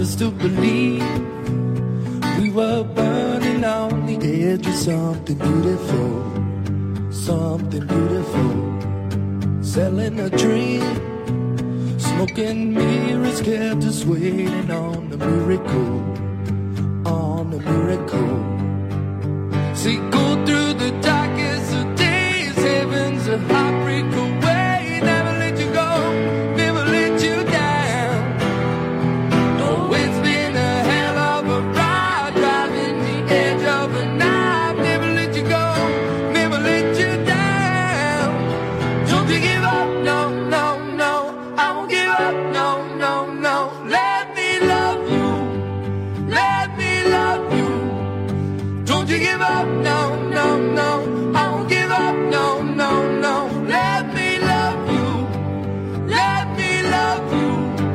To believe we were burning on the edge of something beautiful, something beautiful. Selling a dream, smoking mirrors kept us waiting on the miracle, on the miracle. See, go through the darkest of days, heaven's a heartbreak away. Never let you go, never let you down. Oh, it's been a hell of a ride, driving the edge of a knife. Never let you go, never let you down. Don't you give up, no, no, no. I won't give up, no, no, no. Let me love you, let me love you. Don't you give up, no, no, no. I won't give up, no, no, no. Let me love you, let me love you.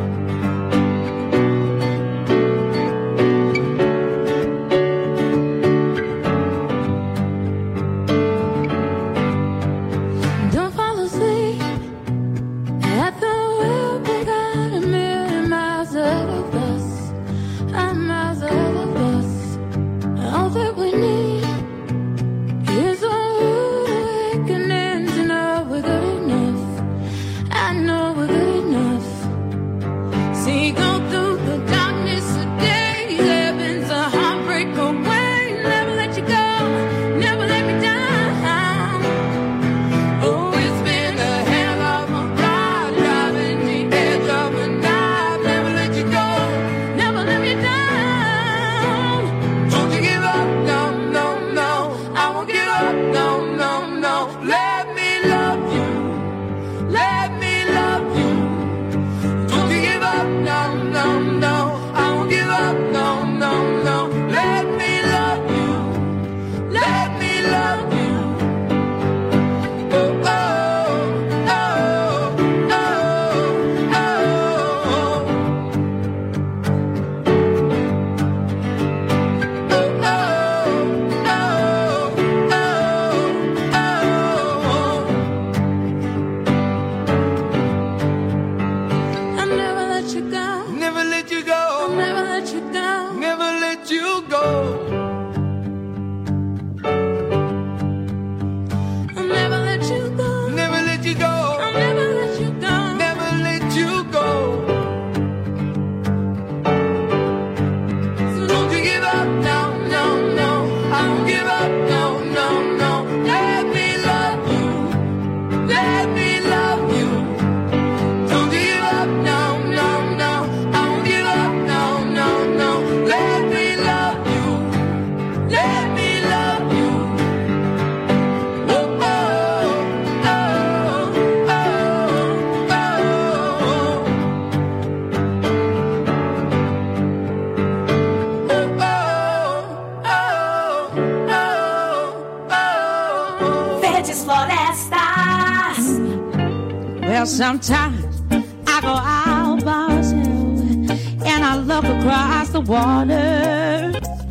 Don't fall asleep at the wheel. We got a million miles ahead of us, miles ahead of us. All that we need is a rude awakening to know we're good enough. I know we're good enough. See, go through the darkness of days, heaven's a heartbreak away. Never let you go, never let me down. Oh, it's been a hell of a ride, driving the edge of a knife. Never let you go, never let me down. Don't you give up, no, no, no. I won't give up, no, no, no. Let me love you, let me love you. Don't you give up, no, no, no. I won't give up, no, no, no. Let me love you, let me love you. Oh, oh, oh, oh, oh, oh. I'll never let you go, Never let you I'll go, never let you go. never let you go. I'll never let you go, Never let you go, I'll never let you go. never let you go. So don't you give up, no, no, no. I won't give up, no, no, no. Let me love you, let me love you. Don't you give up, no, no, no. I won't give up, no, no, no. Let me love you, let me love you. Oh, oh, oh, oh, oh, oh. Fetiches florestas. Well, sometimes I go out by myself and I look across the water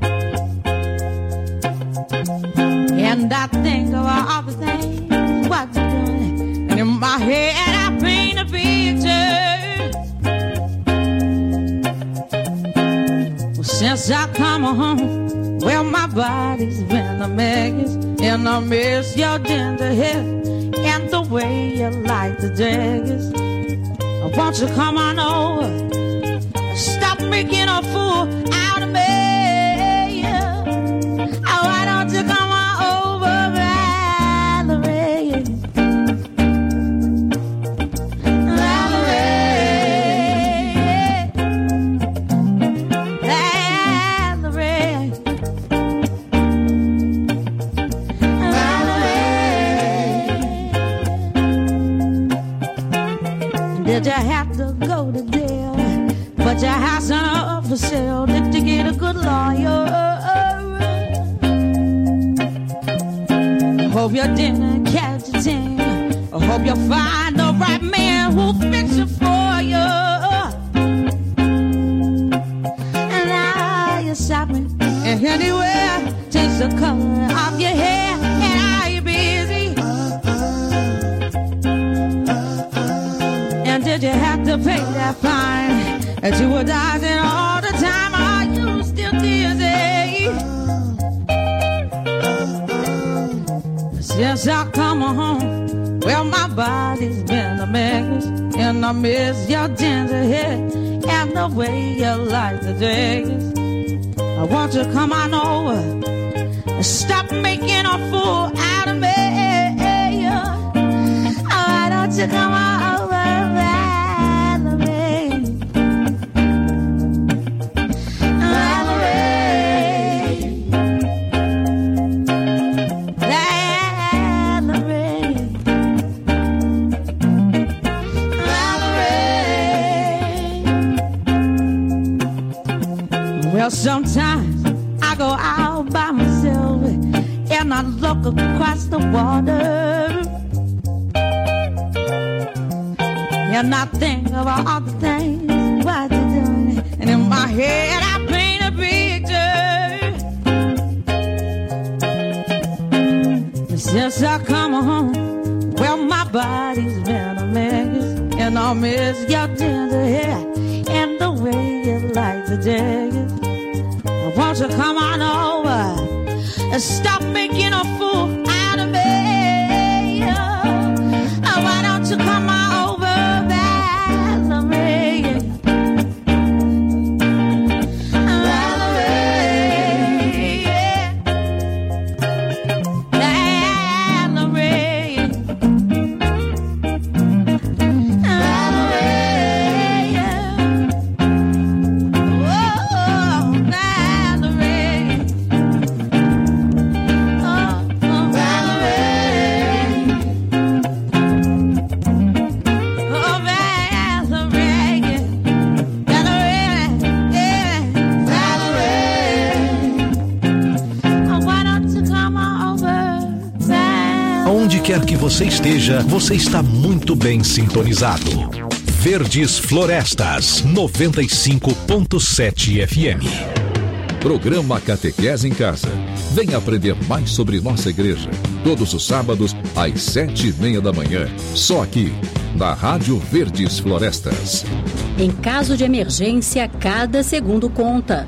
and I think of all the things what you're doing, and in my head I paint a picture. Well, since I come home, well, my body's been a mess, and I miss your ginger hair and the way you like the daggers. Won't you come on over? Stop making a fool out of me. Oh, why don't you come on over, Valerie? Valerie, Valerie, Valerie. Did you have to go to jail? But your house not up for sale. Did you get a good lawyer? Hope you didn't catch a thing. I hope you find the right man who'll fix it for you. And now you're shopping and anywhere, change the color of your hair. And are you busy? And did you have to pay that fine that you were dodging all the Since I come home, well, my body's been a mess, and I miss your ginger hair and the way you like the dress. I want you to come on over and stop making a fool out of me. Why don't you come on over, Valerie? Well, sometimes I go out by myself and I look across the water, and I think about all the things what you're doing, and in my head I paint a picture. Since I come home, well, my body's been a mess, and I miss your tender hair and the way you like the jacket. Won't you come on over and stop making a fool out of me? Why don't you come on over, Valerie? Onde quer que você esteja, você está muito bem sintonizado. Verdes Florestas, 95.7 FM. Programa Catequese em Casa. Venha aprender mais sobre nossa igreja. Todos os sábados, às 7:30 da manhã. Só aqui, na Rádio Verdes Florestas. Em caso de emergência, cada segundo conta.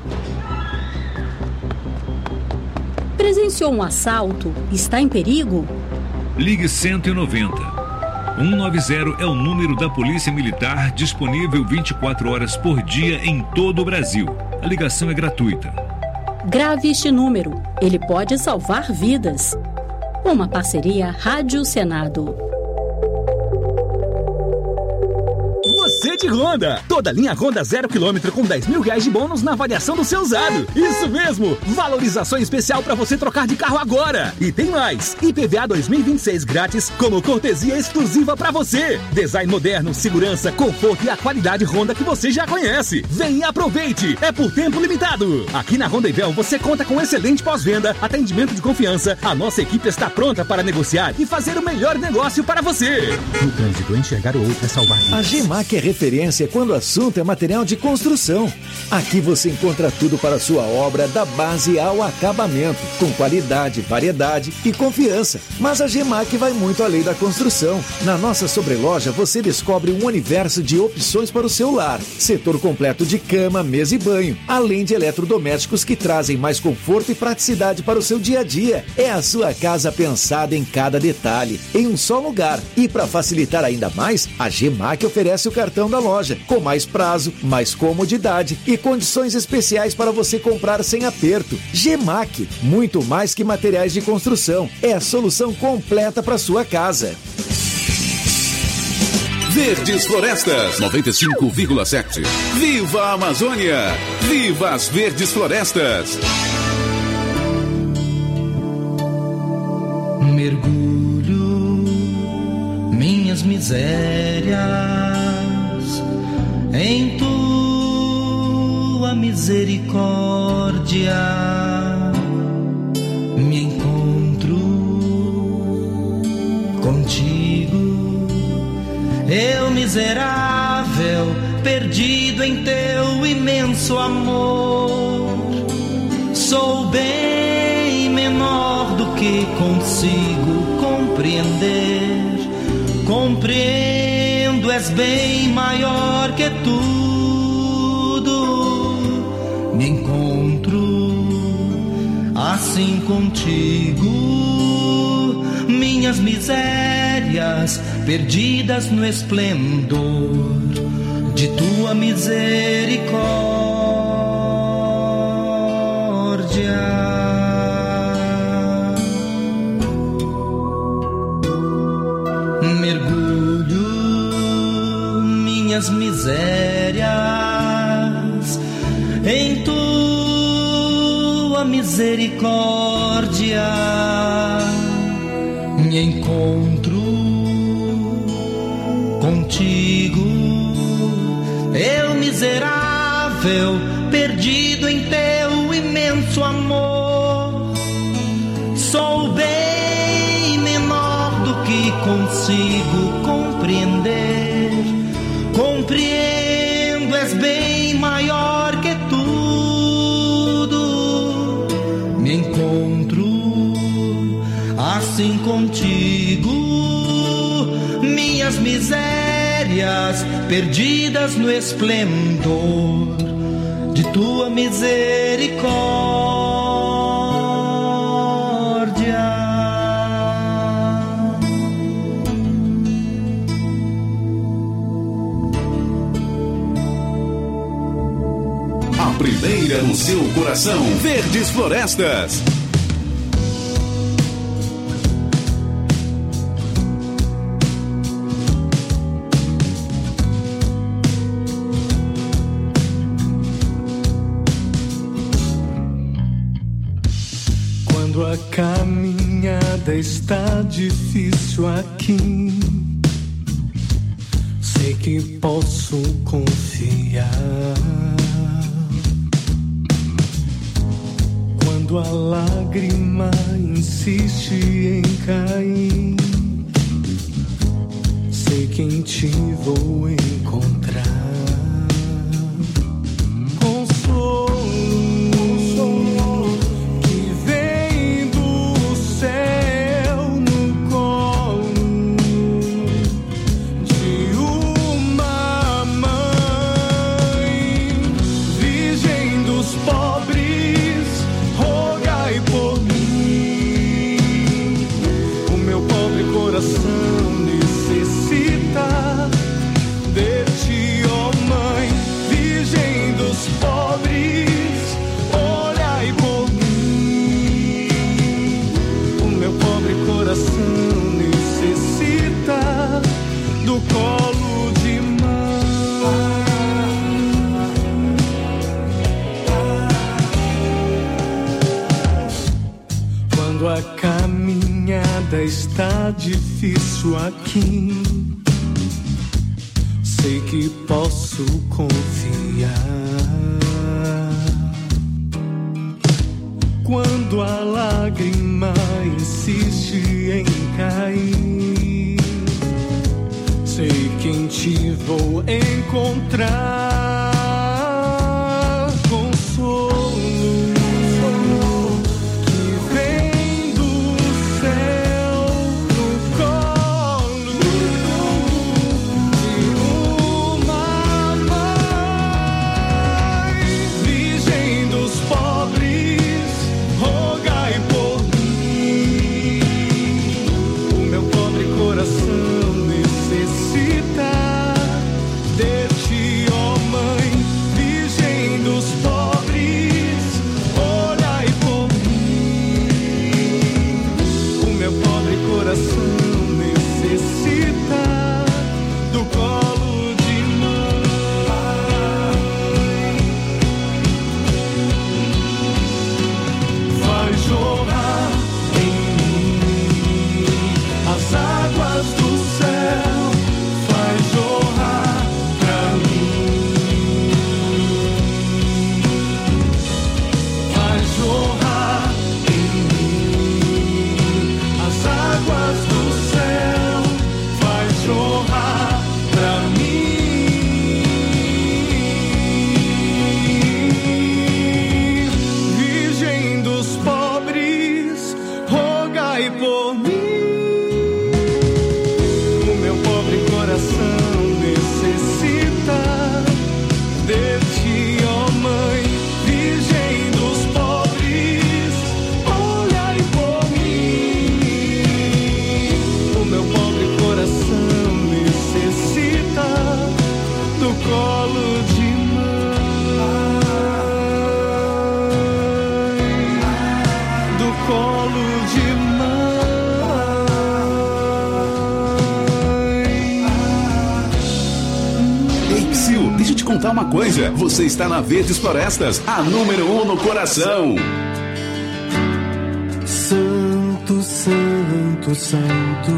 Presenciou um assalto? Está em perigo? Ligue 190. 190 é o número da Polícia Militar, disponível 24 horas por dia em todo o Brasil. A ligação é gratuita. Grave este número. Ele pode salvar vidas. Uma parceria Rádio Senado. Você de Honda. Toda linha Honda 0 km com 10 mil reais de bônus na avaliação do seu usado. Isso mesmo. Valorização especial para você trocar de carro agora. E tem mais. IPVA 2026 grátis como cortesia exclusiva para você. Design moderno, segurança, conforto e a qualidade Honda que você já conhece. Vem e aproveite. É por tempo limitado. Aqui na Honda Ivel você conta com excelente pós-venda, atendimento de confiança. A nossa equipe está pronta para negociar e fazer o melhor negócio para você. No trânsito, enxergar o outro é salvar vidas. A GEMAC é referência quando o assunto é material de construção. Aqui você encontra tudo para a sua obra, da base ao acabamento, com qualidade, variedade e confiança. Mas a GEMAC vai muito além da construção. Na nossa sobreloja você descobre um universo de opções para o seu lar. Setor completo de cama, mesa e banho, além de eletrodomésticos que trazem mais conforto e praticidade para o seu dia a dia. É a sua casa pensada em cada detalhe, em um só lugar. E para facilitar ainda mais, a GEMAC oferece o cartão da loja, com mais prazo, mais comodidade e condições especiais para você comprar sem aperto. GEMAC, muito mais que materiais de construção, é a solução completa para sua casa. Verdes Florestas 95,7. Viva a Amazônia! Viva as Verdes Florestas! Mergulho minhas misérias em tua misericórdia, me encontro contigo, eu miserável, perdido em teu imenso amor. Sou bem menor do que consigo compreender. Compreendo, és bem maior que tudo. Me encontro assim contigo, minha minhas misérias perdidas no esplendor de tua misericórdia. Mergulho minhas misérias em tua misericórdia. Me encontro contigo, eu miserável, perdido em teu imenso amor. Sou bem menor do que consigo compreender. Compreendo, és bem maior que tudo. Me encontro assim contigo, minhas misérias perdidas no esplendor de tua misericórdia. A primeira no seu coração, Verdes Florestas. A caminhada está difícil aqui. Sei que posso confiar. Quando a lágrima insiste em cair, sei que em ti vou encontrar consolo. Está difícil aqui, sei que posso confiar. Quando a lágrima insiste em cair, sei que em ti vou encontrar consolo. Necessita de ti, oh mãe. uma coisa, você está na Verdes Florestas, a número 1 no coração. Santo, Santo, Santo,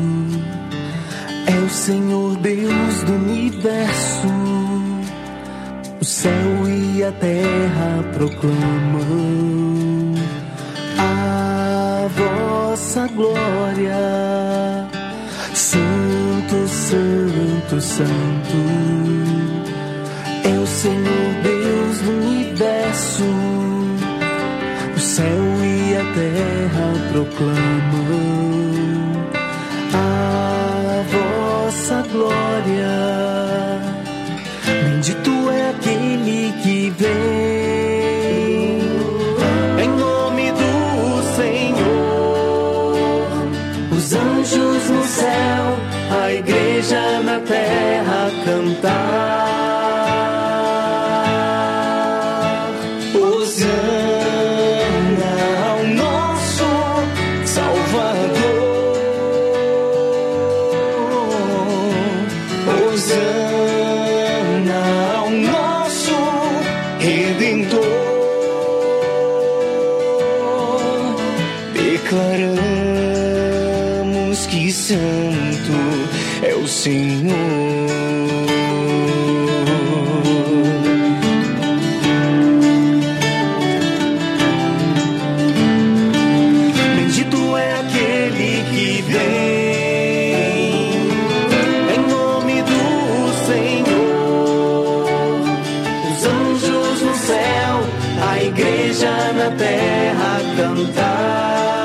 é o Senhor Deus do universo. O céu e a terra proclamam a vossa glória. Santo, Santo, Santo, é o Senhor Deus do universo. O céu e a terra proclamam a vossa glória. Bendito é aquele que vem em nome do Senhor. Os anjos no céu, a igreja na terra cantar. Declaramos que santo é o Senhor. Bendito é aquele que vem em nome do Senhor. Os anjos no céu, a igreja na terra cantar.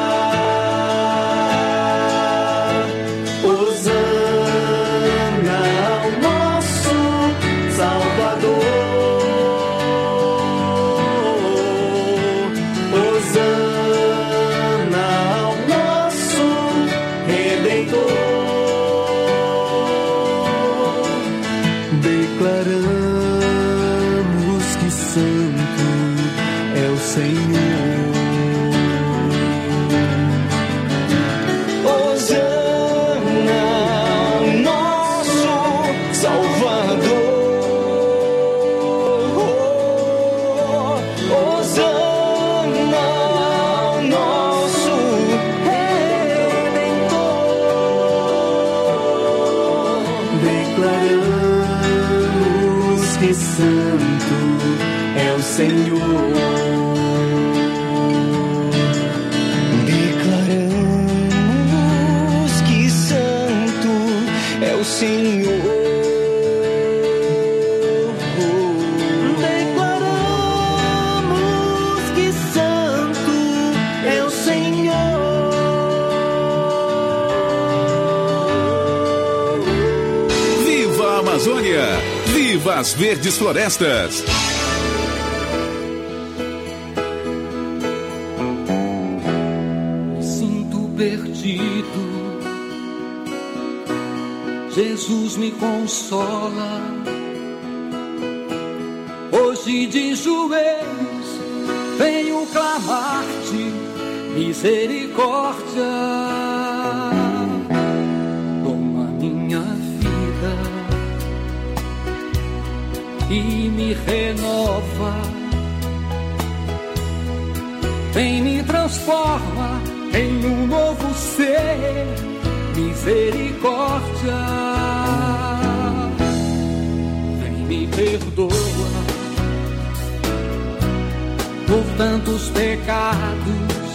Senhor, declaramos que santo é o Senhor. Declaramos que santo é o Senhor. Viva a Amazônia! Viva as Verdes Florestas! Jesus me consola, hoje de joelhos venho clamar-te misericórdia. Toma minha vida e me renova, vem me transforma em um novo ser. Misericórdia, vem me perdoa por tantos pecados.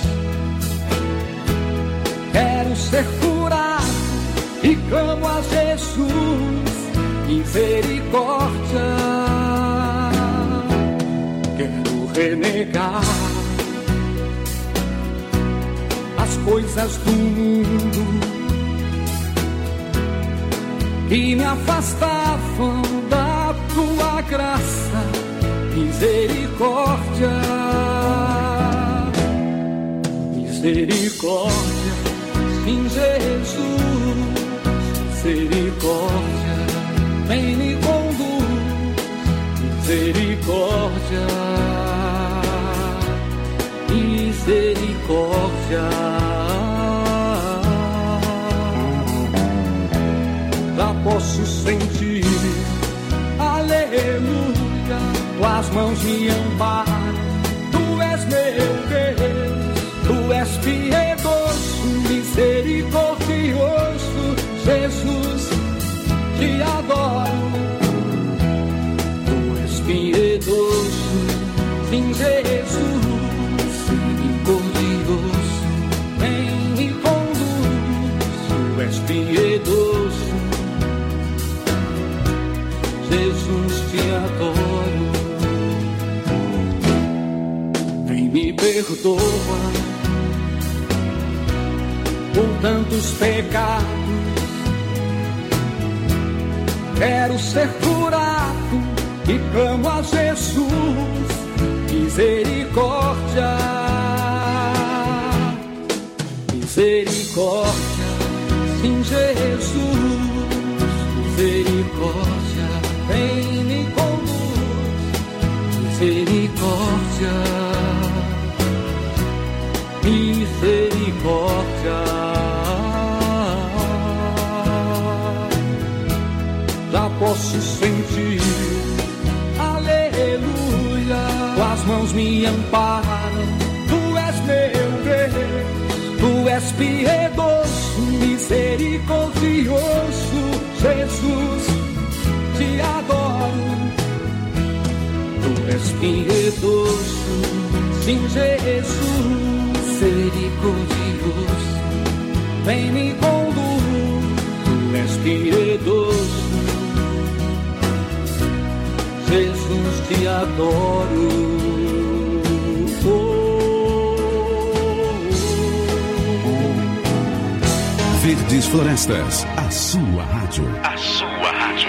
Quero ser curado e clamo a Jesus. Misericórdia, quero renegar as coisas do mundo que me afastavam da tua graça. Misericórdia, misericórdia, sim, Jesus. Misericórdia, vem me conduz. Misericórdia, misericórdia. Já posso sentir, aleluia, mãos me amparam. Tu és meu Deus, tu és piedoso, misericordioso, Jesus, te adoro. Tu és piedoso, sim, Jesus, misericordioso, vem me conduz. Tu és piedoso, Jesus, te adoro. Vem me perdoa por tantos pecados. Quero ser curado e clamo a Jesus, misericórdia, misericórdia, sim, Jesus, misericórdia, vem me conduz, misericórdia, misericórdia. Já posso sentir, aleluia, tuas mãos me amparam. Tu és meu Deus, tu és piedoso, misericordioso, Jesus, te adoro. Tu és piedoso, sim, Jesus, misericordioso, vem me conduz. Tu és piedoso, Jesus, te adoro. Verdes Florestas, a sua rádio. A sua rádio.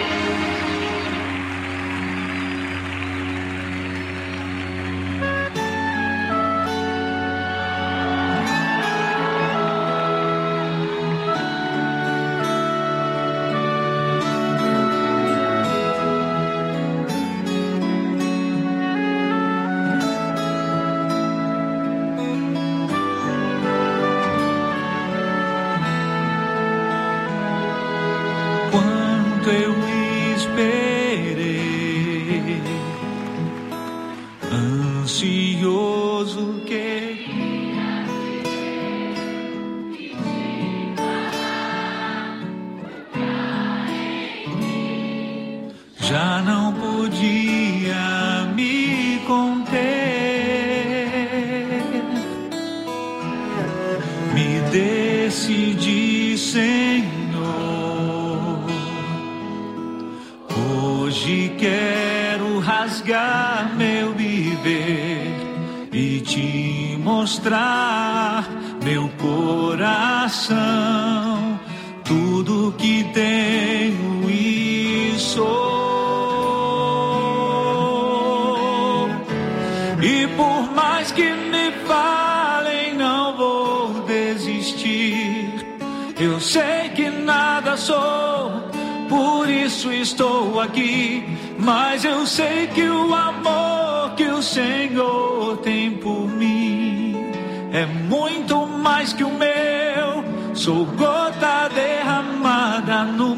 Mas eu sei que o amor que o Senhor tem por mim é muito mais que o meu. Sou gota derramada no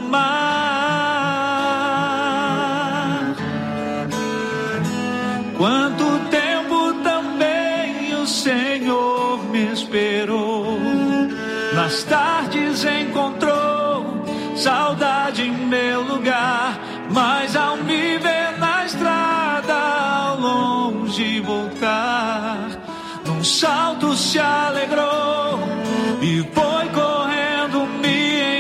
mar. Quanto tempo também o Senhor me esperou. Nas tardes encontrou saudade em meu lugar. Mas ao me ver na estrada, ao longe voltar, num salto se alegrou e foi correndo me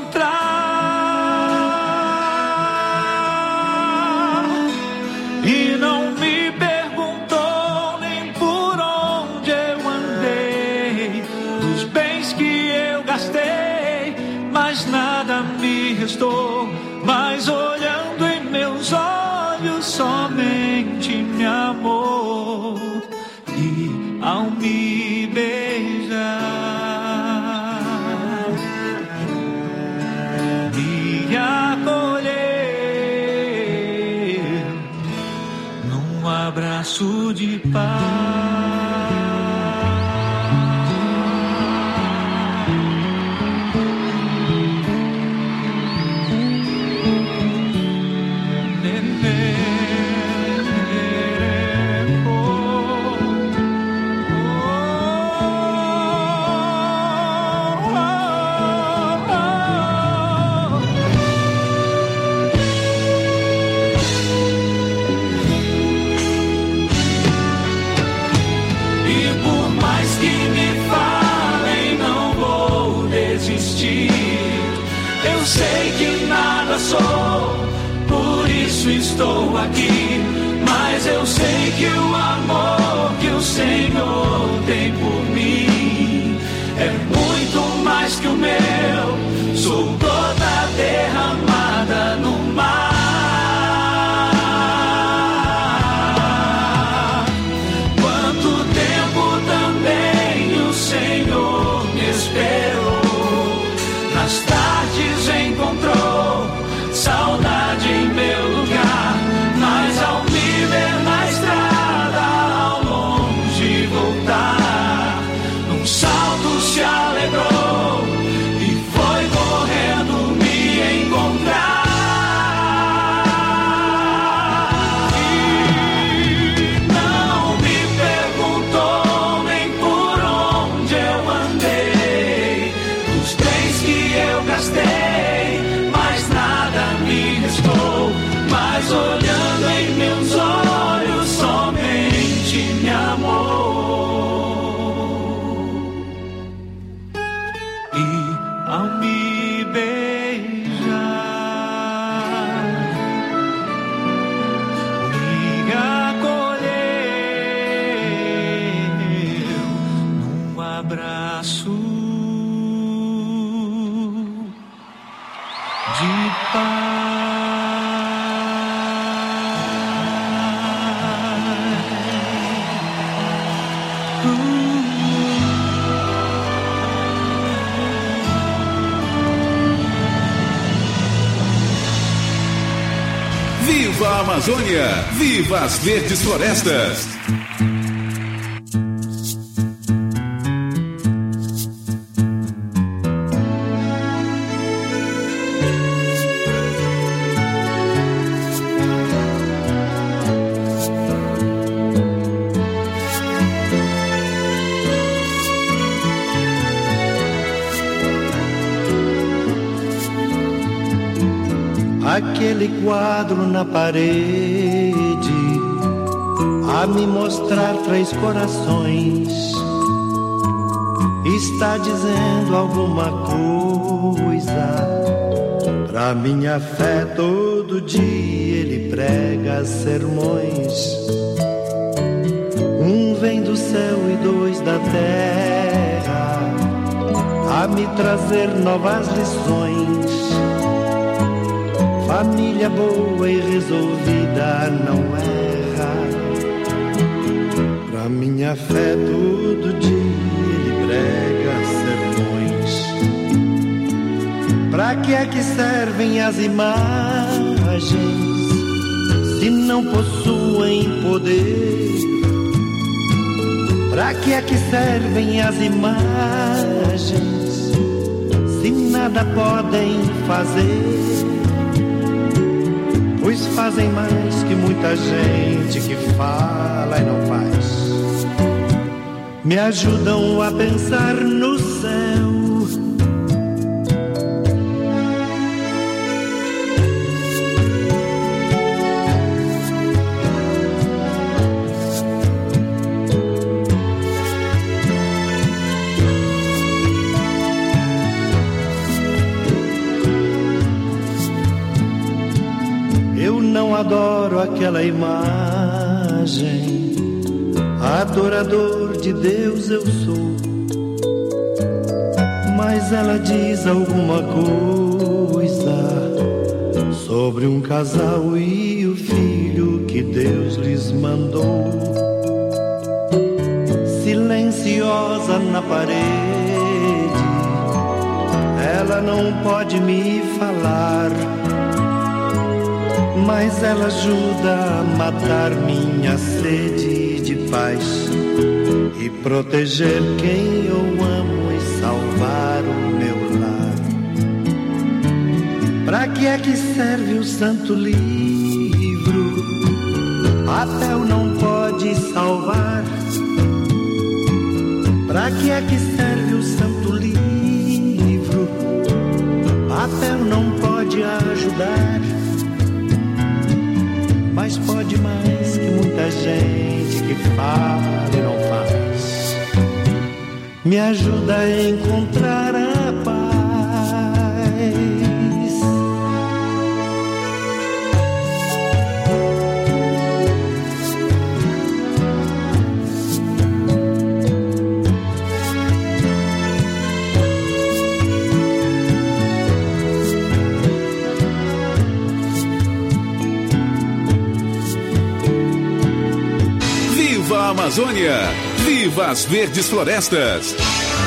encontrar. E não me perguntou nem por onde eu andei, dos bens que eu gastei, mas nada me restou. Mas olhando em meus olhos, somente me amou. E ao me beijar, me acolheu num abraço de paz. estou aqui, mas eu sei que o amor que o Senhor tem por mim é muito mais que o meu. Sou gota derramada no mar. Quanto tempo também o Senhor me esperou, nas tardes encontrou saudade em meu lugar, mas ao me ver na estrada, ao longe voltar, num salto se alegrou e foi correndo me encontrar. E não me perguntou nem por onde eu andei, os trens que eu gastei, mas nada me restou. Mas olhando em meus olhos, somente me amou. E ao me beijar, me acolheu num abraço de paz. Viva a Amazônia! Viva as verdes florestas! Aquele quadro na parede a me mostrar 3 corações está dizendo alguma coisa. Pra minha fé todo dia ele prega sermões. Um vem do céu e 2 da terra a me trazer novas lições. Família boa e resolvida não erra. Pra minha fé todo dia ele prega sermões. Pra que é que servem as imagens se não possuem poder? Pra que é que servem as imagens se nada podem fazer? Pois fazem mais que muita gente que fala e não faz. Me ajudam a pensar no céu. Adoro aquela imagem, adorador de Deus eu sou. Mas ela diz alguma coisa sobre um casal e o filho que Deus lhes mandou. Silenciosa na parede, ela não pode me falar, mas ela ajuda a matar minha sede de paz e proteger quem eu amo e salvar o meu lar. Pra que é que serve o santo livro? Papel não pode salvar. Pra que é que serve o santo livro? Papel não pode ajudar, mas pode mais que muita gente que fala e não faz. Me ajuda a encontrar a paz. Viva a Amazônia! Viva as verdes florestas!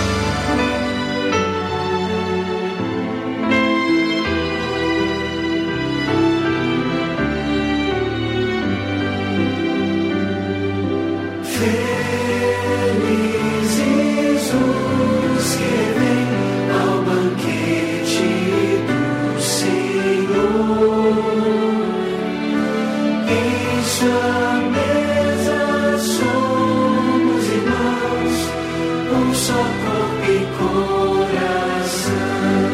Felizes os que vêm ao banquete do Senhor. Em sua mesa somos irmãos, um só corpo e coração.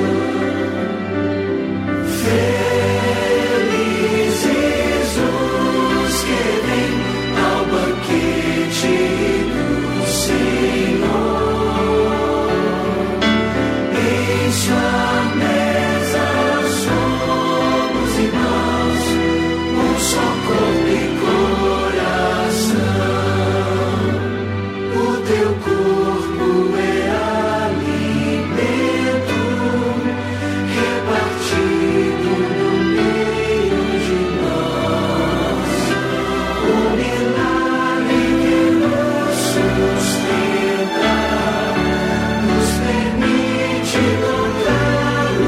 Felizes os que vêm ao banquete do Senhor. Em sua mesa somos irmãos, um só corpo e coração. O teu corpo é alimento repartido no meio de nós. O milagre que nos sustenta nos permite tocar o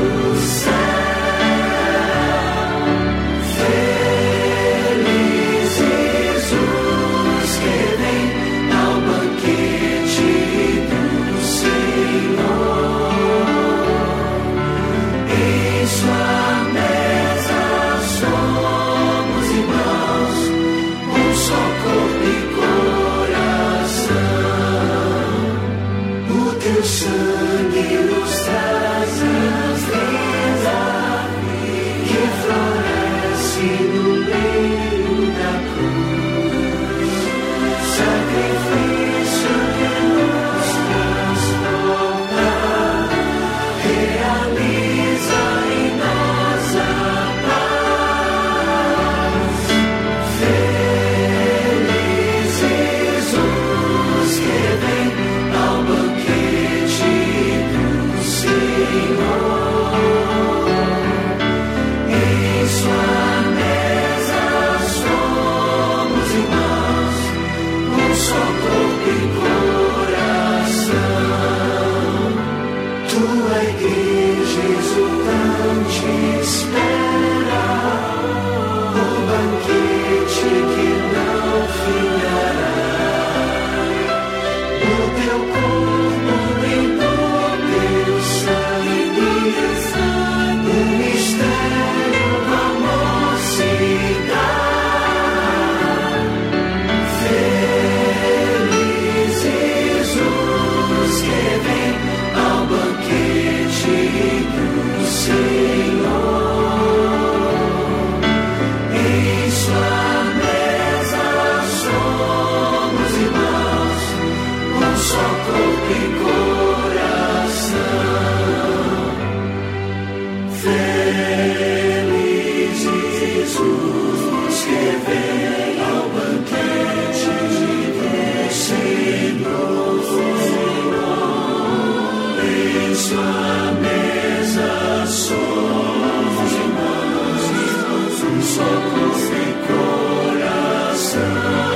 céu. Felizes os que vêm ao banquete do Senhor. Em sua mesa somos irmãos, um só corpo e coração. O teu sangue nos traz as lendas que floresce no meio da cruz. Sacrifício que nos transporta, realiza em nós a paz. Felizes os que vêm ao banquete do Senhor. Em sua mesa somos irmãos, um só corpo e coração. Tua igreja exultante espera o banquete que não findará. O teu corpo brindou teu sangue, o mistério do amor se dá. Felizes os que vêm ao banquete do Senhor. Em sua mesa somos irmãos, um só corpo e coração. Felizes os que vêm ao banquete do Senhor. Em sua mesa somos irmãos, um só corpo e coração.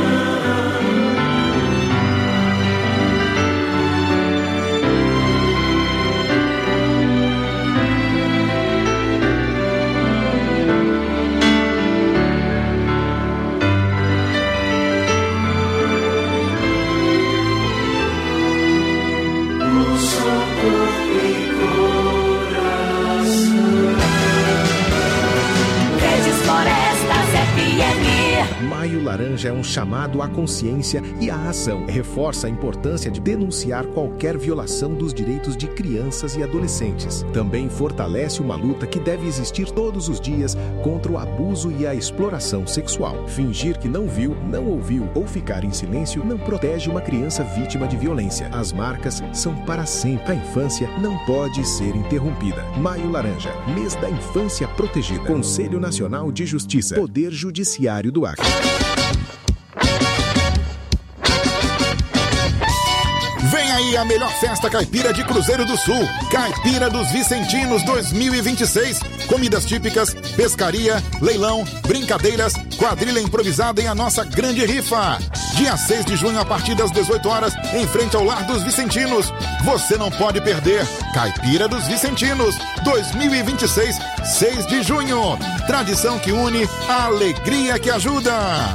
Um só corpo e coração. Verdes Florestas FM. Maio Laranja é um chamado à consciência e à ação. Reforça a importância de denunciar qualquer violação dos direitos de crianças e adolescentes. Também fortalece uma luta que deve existir todos os dias contra o abuso e a exploração sexual. Fingir que não viu, não ouviu ou ficar em silêncio não protege uma criança vítima de violência. As marcas são para sempre. A infância não pode ser interrompida. Maio Laranja, mês da infância protegida. Conselho Nacional de Justiça. Poder Judiciário do Acre. Vem aí a melhor festa caipira de Cruzeiro do Sul, Caipira dos Vicentinos 2026. Comidas típicas, pescaria, leilão, brincadeiras, quadrilha improvisada e a nossa grande rifa. Dia 6 de junho a partir das 18 horas, em frente ao Lar dos Vicentinos. Você não pode perder. Caipira dos Vicentinos 2026, 6 de junho. Tradição que une, a alegria que ajuda.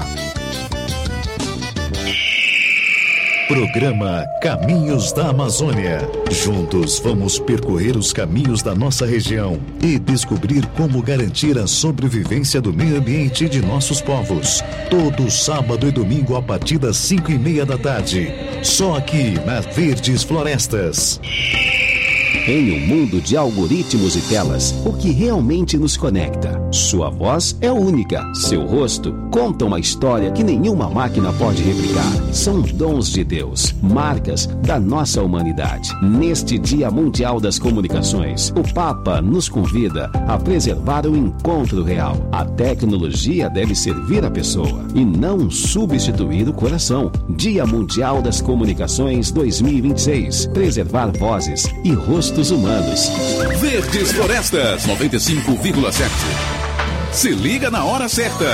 Programa Caminhos da Amazônia. Juntos vamos percorrer os caminhos da nossa região e descobrir como garantir a sobrevivência do meio ambiente de nossos povos. Todo sábado e domingo a partir das 5:30 da tarde. Só aqui na Verdes Florestas. Em um mundo de algoritmos e telas, o que realmente nos conecta? Sua voz é única, seu rosto conta uma história que nenhuma máquina pode replicar. São dons de Deus, marcas da nossa humanidade. Neste Dia Mundial das Comunicações, o Papa nos convida a preservar o encontro real. A tecnologia deve servir a pessoa e não substituir o coração. Dia Mundial das Comunicações 2026. Preservar vozes e rostos humanos. Verdes Florestas 95,7. Se liga na hora certa.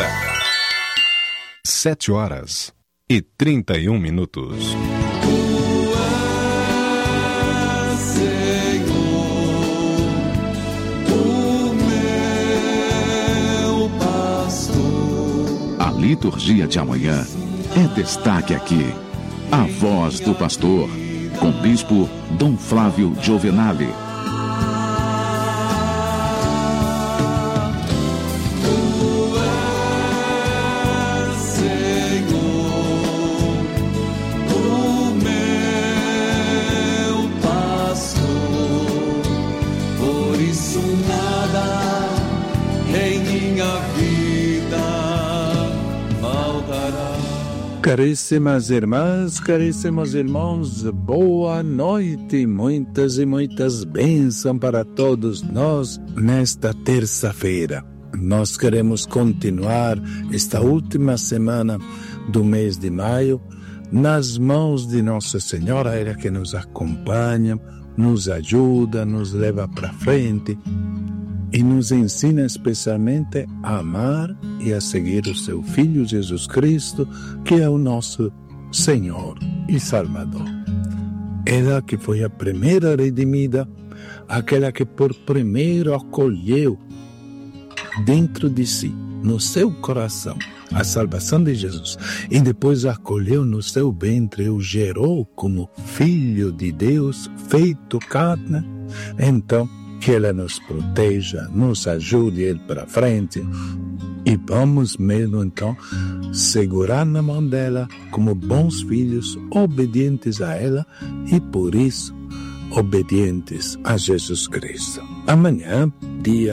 7h31. A liturgia de amanhã é destaque aqui. A voz do pastor, com o bispo Dom Flávio Giovenale. Caríssimas irmãs, caríssimos irmãos, boa noite, muitas e muitas bênçãos para todos nós nesta terça-feira. Nós queremos continuar esta última semana do mês de maio nas mãos de Nossa Senhora, ela que nos acompanha, nos ajuda, nos leva para frente e nos ensina especialmente a amar e a seguir o seu Filho Jesus Cristo, que é o nosso Senhor e Salvador. Ela que foi a primeira redimida, aquela que por primeiro acolheu dentro de si, no seu coração, a salvação de Jesus, e depois acolheu no seu ventre, o gerou como Filho de Deus, feito carne. Então, que ela nos proteja, nos ajude a ir para frente. E vamos mesmo, então, segurar na mão dela como bons filhos, obedientes a ela e, por isso, obedientes a Jesus Cristo. Amanhã, dia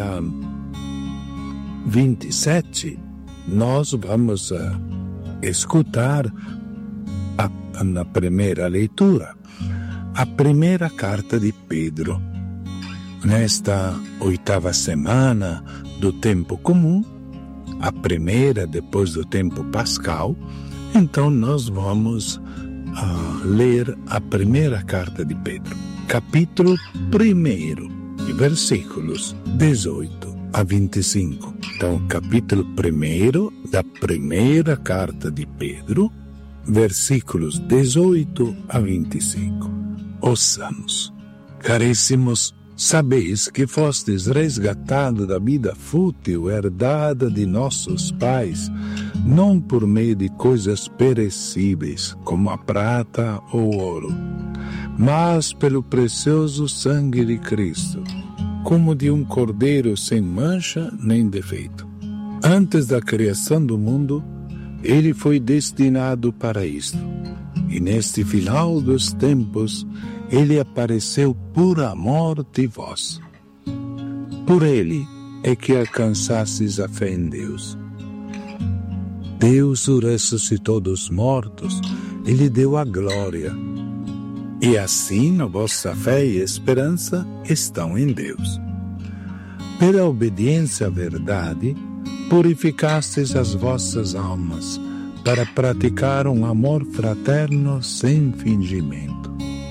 27, nós vamos escutar na primeira leitura a primeira carta de Pedro. Nesta 8ª semana do tempo comum, a primeira depois do tempo pascal, então nós vamos ler a primeira carta de Pedro, capítulo 1, versículos 18 a 25. Então, capítulo 1 da primeira carta de Pedro, versículos 18 a 25. Ouçamos. Caríssimos, sabeis que fostes resgatados da vida fútil herdada de nossos pais, não por meio de coisas perecíveis, como a prata ou ouro, mas pelo precioso sangue de Cristo, como de um cordeiro sem mancha nem defeito. Antes da criação do mundo, ele foi destinado para isto, e neste final dos tempos, ele apareceu por amor de vós. Por ele é que alcançastes a fé em Deus. Deus o ressuscitou dos mortos e lhe deu a glória. E assim a vossa fé e esperança estão em Deus. Pela obediência à verdade, purificastes as vossas almas para praticar um amor fraterno sem fingimento.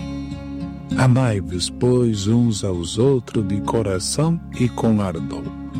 Amai-vos, pois, uns aos outros de coração e com ardor.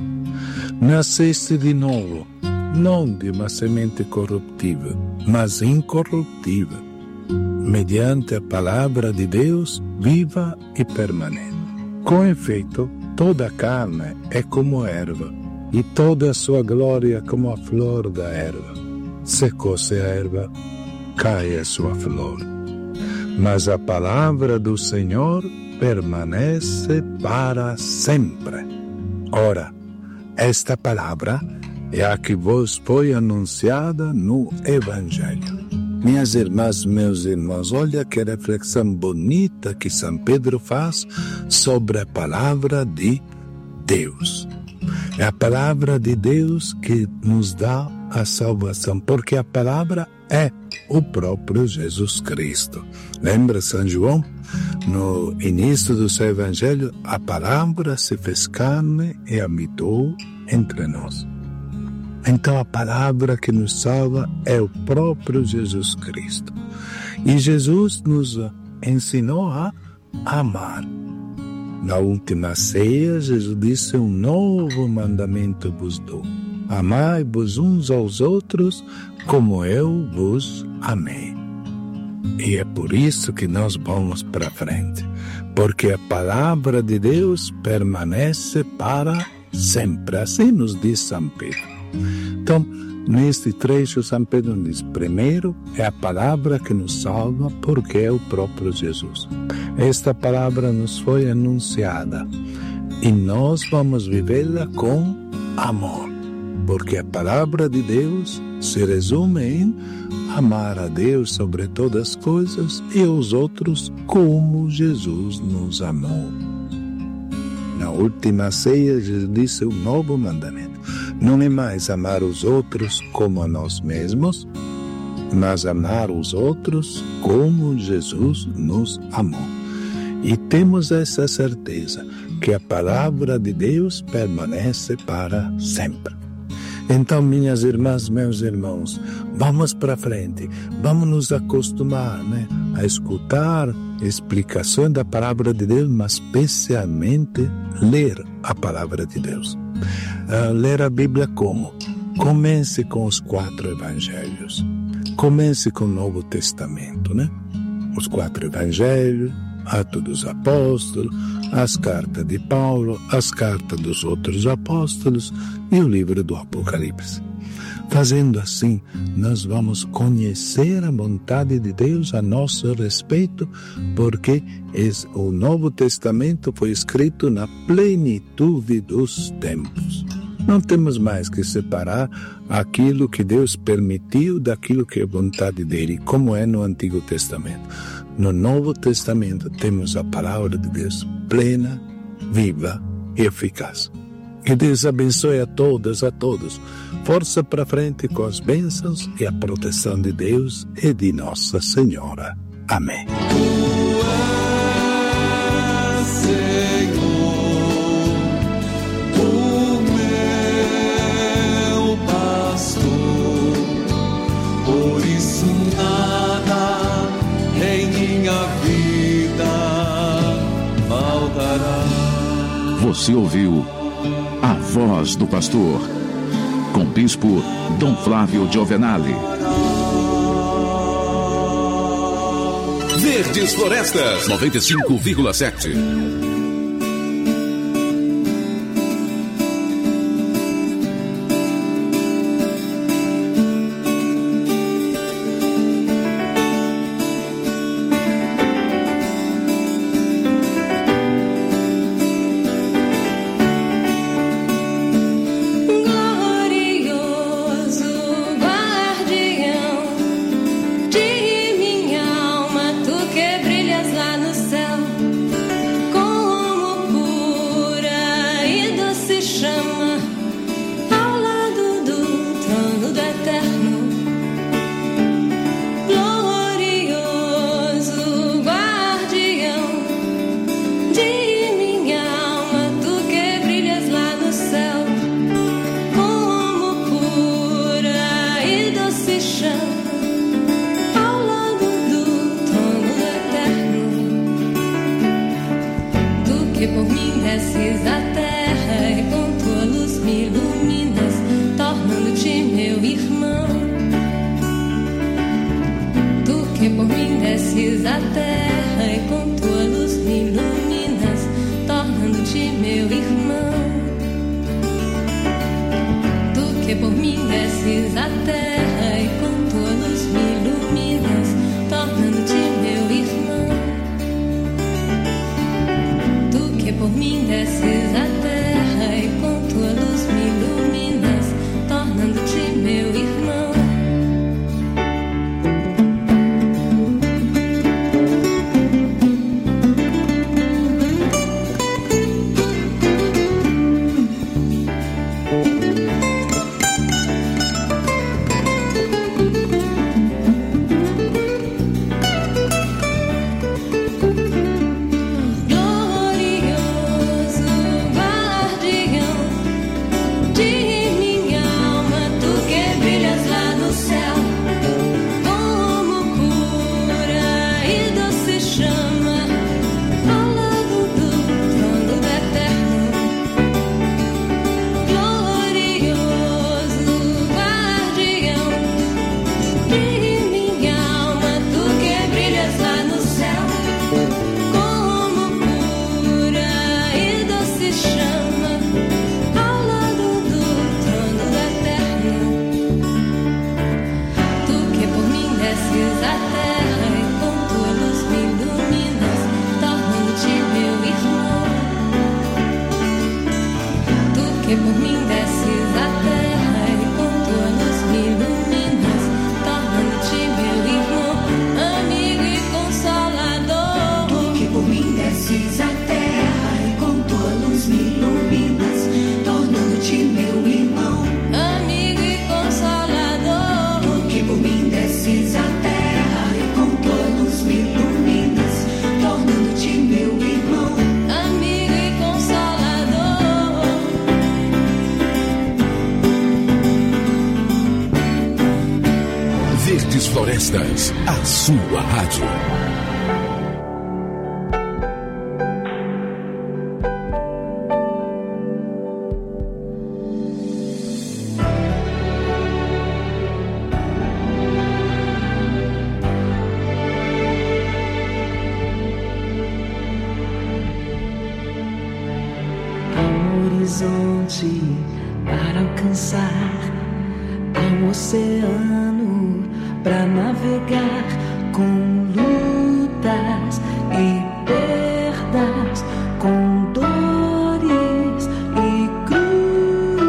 Nasceste de novo, não de uma semente corruptível, mas incorruptível, mediante a palavra de Deus viva e permanente. Com efeito, toda a carne é como erva, e toda a sua glória como a flor da erva. Secou-se a erva, cai a sua flor. Mas a palavra do Senhor permanece para sempre. Ora, esta palavra é a que vos foi anunciada no Evangelho. Minhas irmãs, meus irmãos, olha que reflexão bonita que São Pedro faz sobre a palavra de Deus. É a palavra de Deus que nos dá a salvação, porque a palavra é o próprio Jesus Cristo. Lembra São João? No início do seu Evangelho, a palavra se fez carne e habitou entre nós. Então a palavra que nos salva é o próprio Jesus Cristo. E Jesus nos ensinou a amar. Na última ceia, Jesus disse: um novo mandamento vos dou. Amai-vos uns aos outros como eu vos amei. E é por isso que nós vamos para frente. Porque a palavra de Deus permanece para sempre. Assim nos diz São Pedro. Então, neste trecho, São Pedro diz: primeiro é a palavra que nos salva, porque é o próprio Jesus. Esta palavra nos foi anunciada e nós vamos vivê-la com amor, porque a palavra de Deus se resume em amar a Deus sobre todas as coisas e os outros como Jesus nos amou. Na última ceia, Jesus disse um novo mandamento. Não é mais amar os outros como a nós mesmos, mas amar os outros como Jesus nos amou. E temos essa certeza que a palavra de Deus permanece para sempre. Então, minhas irmãs, meus irmãos, vamos para frente, vamos nos acostumar, a escutar explicações da palavra de Deus, mas especialmente ler a palavra de Deus. Ler a Bíblia como? Comece com os 4 evangelhos. Comece com o Novo Testamento, Os 4 evangelhos, Atos dos Apóstolos, as cartas de Paulo, as cartas dos outros apóstolos e o livro do Apocalipse. Fazendo assim, nós vamos conhecer a vontade de Deus a nosso respeito, porque o Novo Testamento foi escrito na plenitude dos tempos. Não temos mais que separar aquilo que Deus permitiu daquilo que é vontade dele, como é no Antigo Testamento. No Novo Testamento temos a palavra de Deus plena, viva e eficaz. Que Deus abençoe a todas, a todos. Força para frente com as bênçãos e a proteção de Deus e de Nossa Senhora. Amém. Você ouviu A Voz do Pastor, com o Bispo Dom Flávio Giovenale. Verdes Florestas 95,7. De minha alma, tu que brilhas lá no céu, com que por mim desces a terra e com tua luz me iluminas, tornando-te meu irmão. Tu que por mim desces a terra e com tua luz me iluminas, tornando-te meu irmão. Tu que por mim desces a terra e com tua luz me iluminas, tornando-te meu irmão. Florestas, a sua rádio. Um horizonte para alcançar, um oceano pra navegar, com lutas e perdas, com dores e cruz.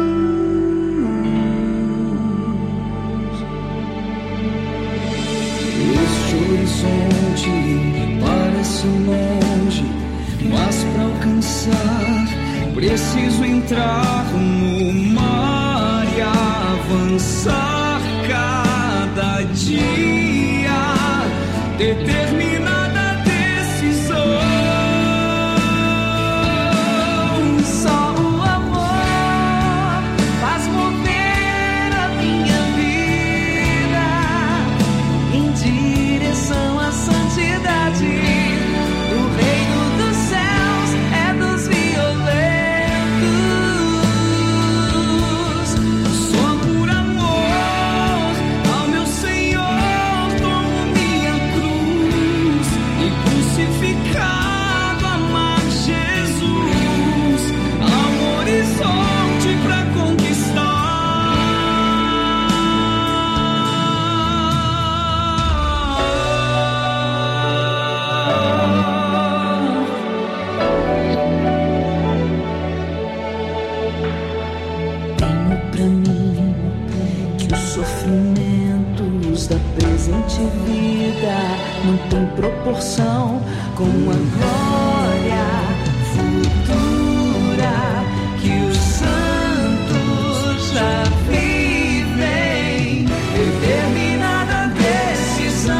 Este horizonte parece longe, mas pra alcançar preciso entrar no mar e avançar cada dia, determinada decisão. Só o amor faz mover a minha vida em direção à santidade. O reino dos céus é dos violentos. Só por amor ao meu Senhor tomo minha cruz e crucificado amar Jesus. Há um horizonte pra conquistar. Tenho pra mim que os sofrimentos da presente vida não têm proporção com a glória futura que os santos já vivem. Determinada decisão.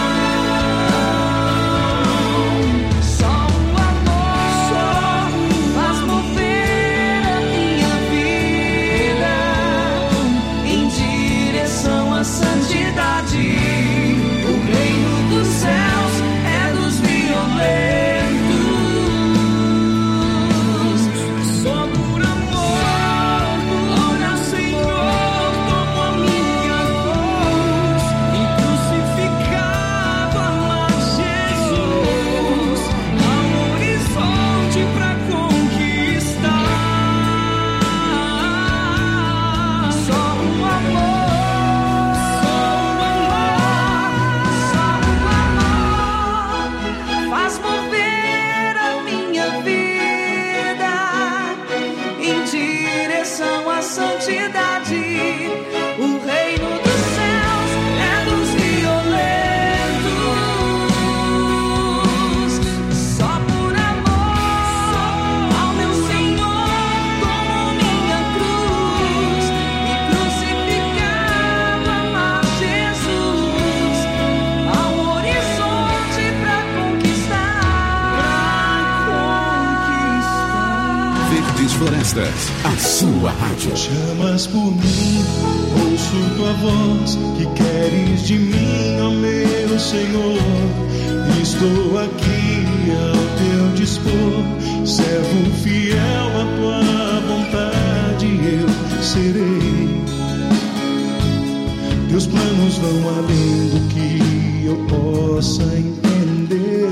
Só o amor faz mover a minha vida em direção à santidade. O reino dos céus é dos violentos. Florestas, a sua rádio. Chamas por mim, ouço tua voz, que queres de mim, ó meu Senhor. Estou aqui ao teu dispor, servo fiel à tua vontade eu serei. Teus planos vão além do que eu possa entender.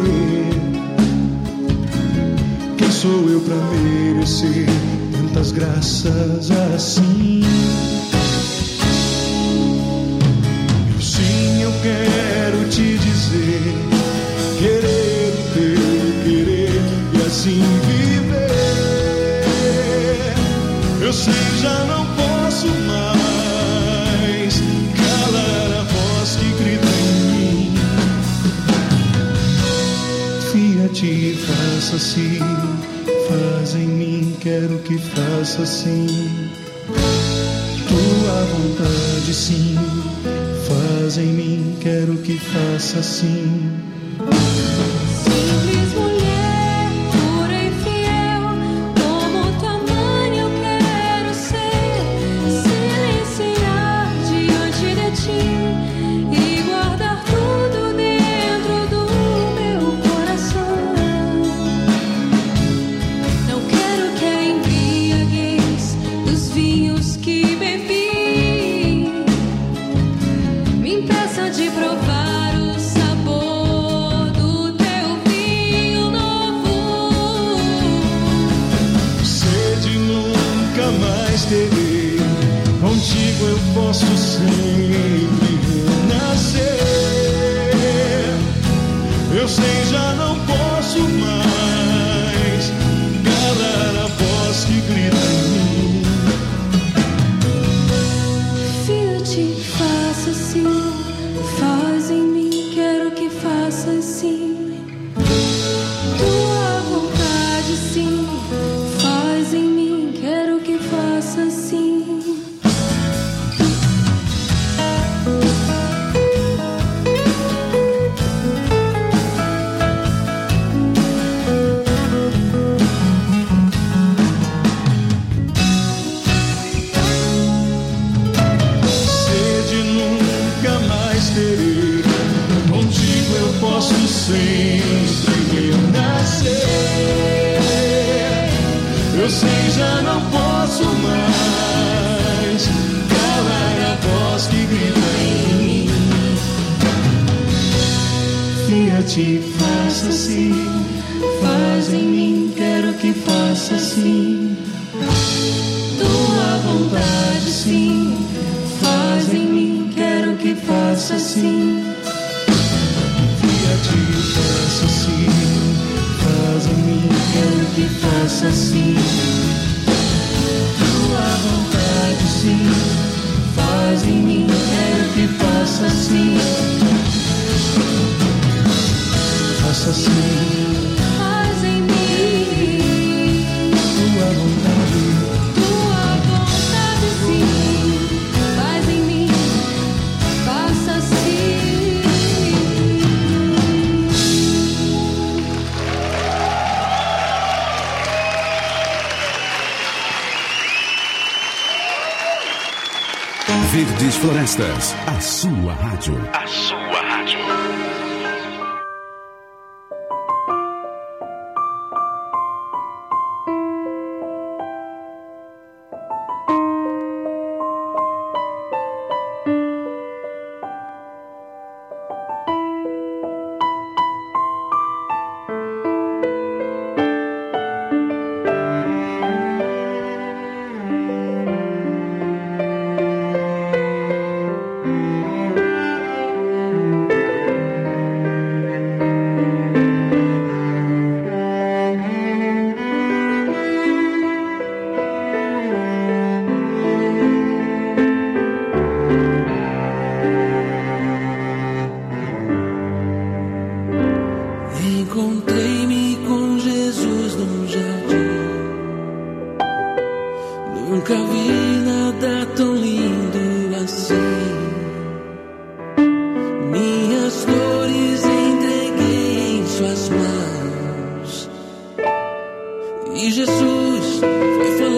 Quem sou eu para merecer tantas graças assim? Sim, eu quero te dizer, querer o teu querer e assim viver. Eu sei, já não posso mais calar a voz que grita em mim. Fia-te e faça assim, faz em mim, quero que faça assim. Tua vontade sim, faz em mim, quero que faça assim. Simples mulher, pura e fiel, como tua mãe eu quero ser. Silenciar diante de ti e guardar tudo dentro do meu coração. Não quero que a embriaguez dos vinhos que bebi me impeça de provar o sabor do teu vinho novo. Sede nunca mais terei, contigo eu posso sempre renascer. Eu sei, já não posso mais calar a voz que grita em mim. Fia-te, faça assim, faz em mim, quero que faça assim. Tua vontade sim, faz em mim, quero que faça assim. Sede nunca mais terei, contigo eu posso sempre renascer. Eu sei, já não posso mais calar a voz que grita em mim. Fia-te, faça assim, faz em mim, quero que faça assim. Tua vontade sim, faz em mim, quero que faça assim. Fia-te, faça assim, faz em mim, quero que faça assim. Tua vontade sim, faz em mim, quero que faça assim. Faça assim, Faz em mim, tua vontade. tua vontade sim, faz em mim, faça assim. Verdes Florestas, a sua rádio. A sua rádio. Encontrei-me com Jesus num jardim. Nunca vi nada tão lindo assim. Minhas dores entreguei em suas mãos. E Jesus foi falando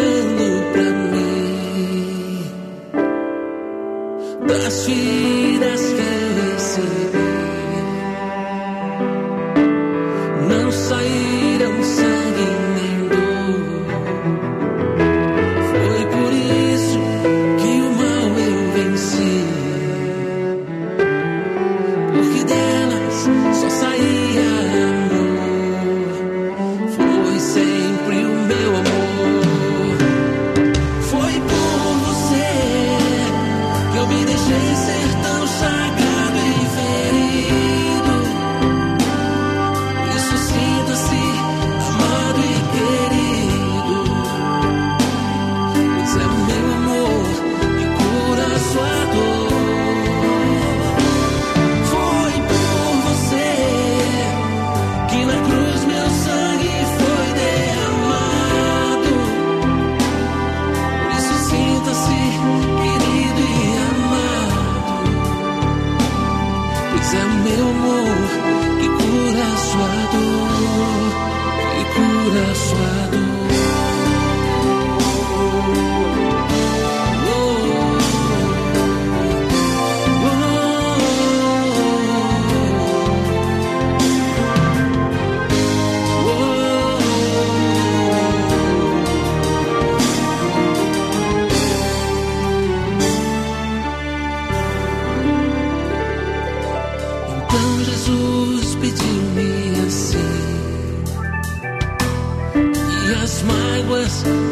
pues